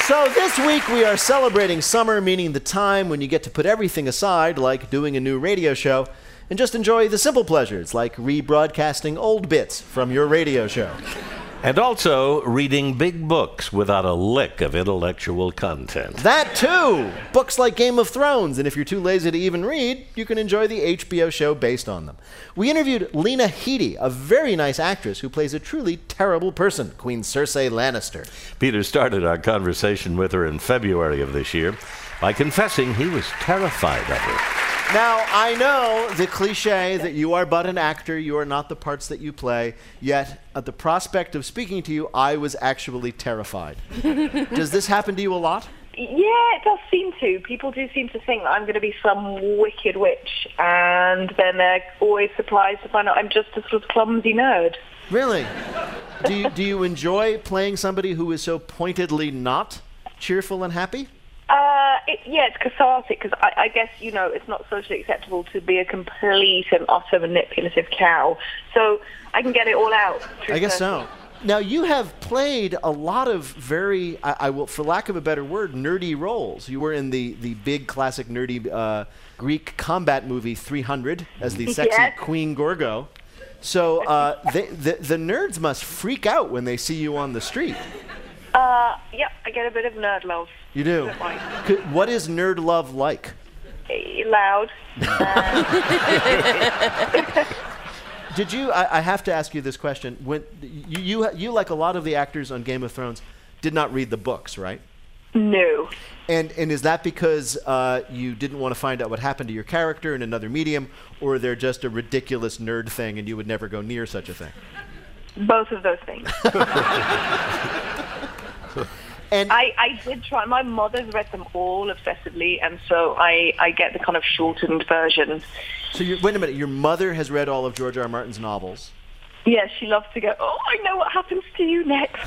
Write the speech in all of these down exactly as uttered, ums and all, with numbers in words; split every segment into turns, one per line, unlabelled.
So this week we are celebrating summer, meaning the time when you get to put everything aside, like doing a new radio show, and just enjoy the simple pleasures, like rebroadcasting old bits from your radio show.
And also reading big books without a lick of intellectual content.
That too! Books like Game of Thrones, and if you're too lazy to even read, you can enjoy the H B O show based on them. We interviewed Lena Headey, a very nice actress who plays a truly terrible person, Queen Cersei Lannister.
Peter started our conversation with her in February of this year by confessing he was terrified of her.
Now, I know the cliche that you are but an actor, you are not the parts that you play, yet at the prospect of speaking to you, I was actually terrified. Does this happen to you a lot?
Yeah, it does seem to. People do seem to think that I'm going to be some wicked witch, and then they're always surprised to find out I'm just a sort of clumsy nerd.
Really? do, you, do you enjoy playing somebody who is so pointedly not cheerful and happy?
Uh, it, yeah, it's cathartic, because I, I guess, you know, it's not socially acceptable to be a complete and utter manipulative cow. So I can get it all out.
I guess so. Now, you have played a lot of very, I, I will, for lack of a better word, nerdy roles. You were in the, the big classic nerdy uh, Greek combat movie three hundred as the sexy
Yes.
Queen Gorgo. So uh, they, the, the nerds must freak out when they see you on the street.
Uh, yeah, I get a bit of nerd love.
You do? Could, what is nerd love like?
Eh, Loud. Uh,
Did you, I, I have to ask you this question. When you, you, you, like a lot of the actors on Game of Thrones, did not read the books, right?
no.
And and is that because uh, you didn't want to find out what happened to your character in another medium, or they're just a ridiculous nerd thing and you would never go near such a thing?
Both of those things.
And
I, I did try. My mother's read them all obsessively, and so I, I get the kind of shortened version.
so you wait a minute. Your mother has read all of George R. R. Martin's novels.
Yeah, she loves to go, oh, I know what happens to you next.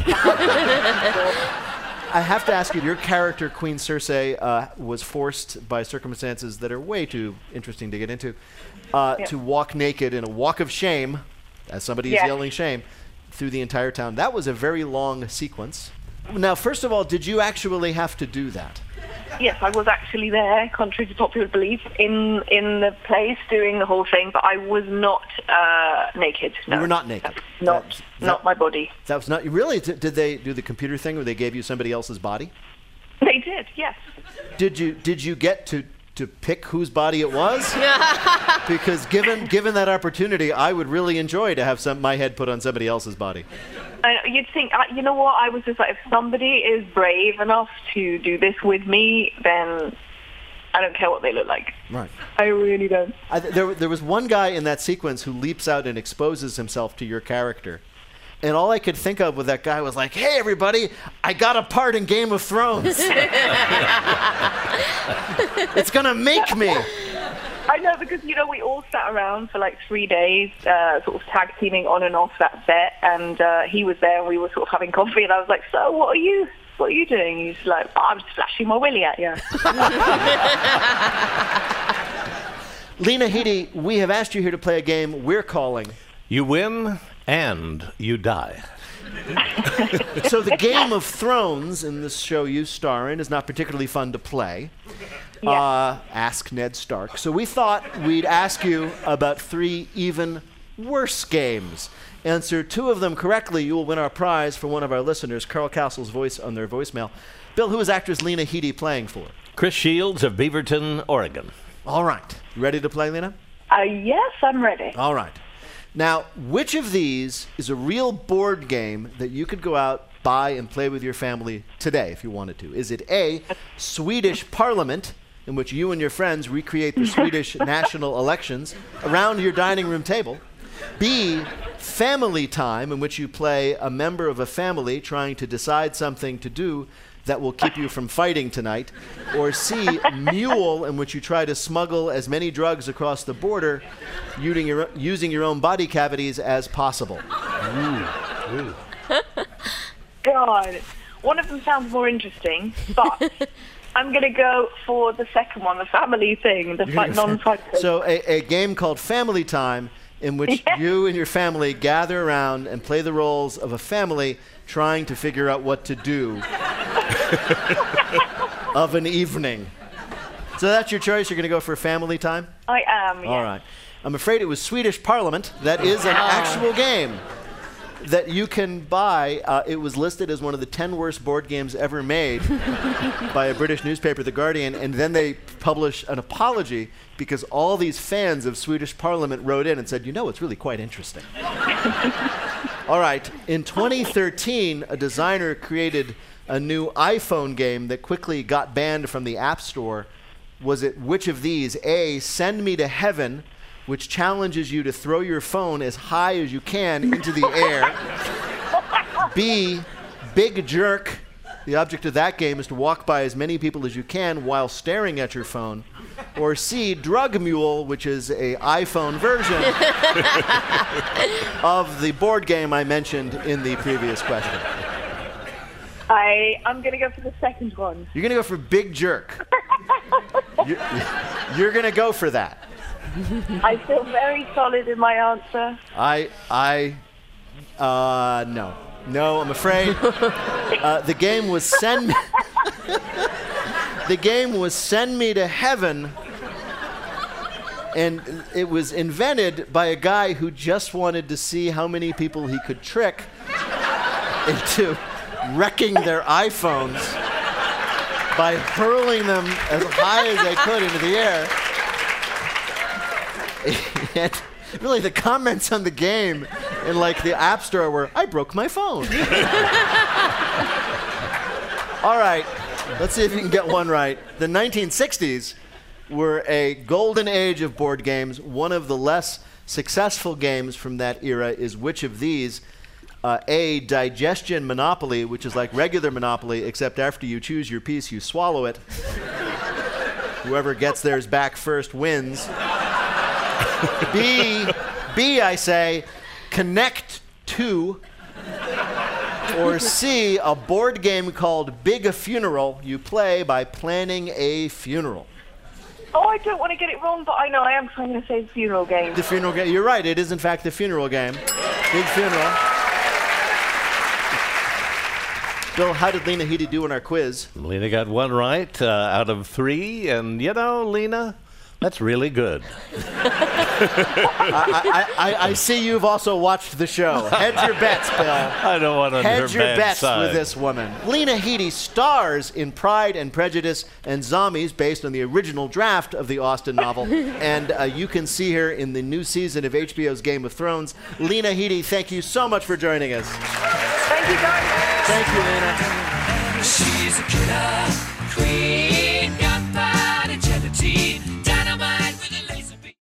I have to ask you, your character, Queen Cersei, uh, was forced by circumstances that are way too interesting to get into, uh,
Yeah.
to walk naked in a walk of shame, as somebody is
Yes.
yelling shame, through the entire town. That was a very long sequence. Now, first of all, did you actually have to do that?
Yes, I was actually there, contrary to popular belief, in in the place doing the whole thing, but I was not uh, naked. No.
You were not naked.
That's not
That-
not
that-
my body.
That was not really. Did did they do the computer thing where they gave you somebody else's body?
They did, yes.
Did you did you get to to pick whose body it was? Because given given that opportunity, I would really enjoy to have some my head put on somebody else's body.
I, you'd think, uh, you know what? I was just like, if somebody is brave enough to do this with me, then I don't care what they look like.
Right.
I really don't.
I, th- there, there was one guy in that sequence who leaps out and exposes himself to your character. And all I could think of with that guy was like, hey, everybody, I got a part in Game of Thrones. It's going to make me.
I know, because, you know, we all sat around for like three days, uh, sort of tag teaming on and off that set, and uh, he was there, and we were sort of having coffee, and I was like, so what are you, what are you doing? He's like, oh, I'm just flashing my willy at you.
Lena Headey, we have asked you here to play a game we're calling.
You win and you die.
So the Game of Thrones in this show you star in is not particularly fun to play.
Yeah.
Uh, ask Ned Stark. So we thought we'd ask you about three even worse games. Answer two of them correctly, you will win our prize for one of our listeners, Carl Castle's voice on their voicemail. Bill, who is actress Lena Headey playing for?
Chris Shields of Beaverton, Oregon.
All right. You ready to play, Lena?
Uh, yes, I'm ready.
All right. Now, which of these is a real board game that you could go out, buy, and play with your family today if you wanted to? Is it A, Swedish Parliament, in which you and your friends recreate the Swedish national elections around your dining room table? B, Family Time, in which you play a member of a family trying to decide something to do that will keep you from fighting tonight? Or C, Mule, in which you try to smuggle as many drugs across the border using your, using your own body cavities as possible? Ooh. Ooh.
God, one of them sounds more interesting, but I'm going to go for the second one, the family thing, the fight, non-fight thing.
So a, a game called Family Time, in which
Yeah.
you and your family gather around and play the roles of a family trying to figure out what to do of an evening. So that's your choice? You're going to go for family time?
I am, yeah.
All right. I'm afraid it was Swedish Parliament. That is an actual game that you can buy. Uh, it was listed as one of the ten worst board games ever made by a British newspaper, The Guardian, and then they published an apology because all these fans of Swedish Parliament wrote in and said, you know, it's really quite interesting. All right. In twenty thirteen, a designer created a new iPhone game that quickly got banned from the App Store. Was it which of these? A, Send Me to Heaven, which challenges you to throw your phone as high as you can into the air. B, Big Jerk. The object of that game is to walk by as many people as you can while staring at your phone. Or C, Drug Mule, which is a iPhone version of the board game I mentioned in the previous question.
I, I'm going to go for the second one.
You're going to go for Big Jerk. You're, you're going to go for that.
I feel very solid in my answer.
I, I, uh, no. No, I'm afraid. Uh, the game was Send Me... the game was Send Me to Heaven, and it was invented by a guy who just wanted to see how many people he could trick into wrecking their iPhones by hurling them as high as they could into the air. And really, the comments on the game in like the App Store were, I broke my phone. All right, let's see if you can get one right. The nineteen sixties were a golden age of board games. One of the less successful games from that era is which of these? Uh, A, Digestion Monopoly, which is like regular Monopoly, except after you choose your piece, you swallow it. Whoever gets theirs back first wins. B, B, I say, Connect Two. Or C, a board game called Big a Funeral you play by planning a funeral.
Oh, I don't want to get it wrong, but I know I am trying to say funeral game.
The funeral game. You're right. It is, in fact, the funeral game. Big Funeral. Bill, how did Lena Headey do in our quiz?
Lena got one right uh, out of three, and you know, Lena, that's really good.
I, I, I, I see you've also watched the show. Hedge your bets, Bill.
I don't want to
Hedge your
bad
bets
side.
with this woman. Lena Headey stars in Pride and Prejudice and Zombies, based on the original draft of the Austen novel. And uh, you can see her in the new season of H B O's Game of Thrones. Lena Headey, thank you so much for joining us.
Thank you, guys.
Thank you, Lena.
She's a killer queen.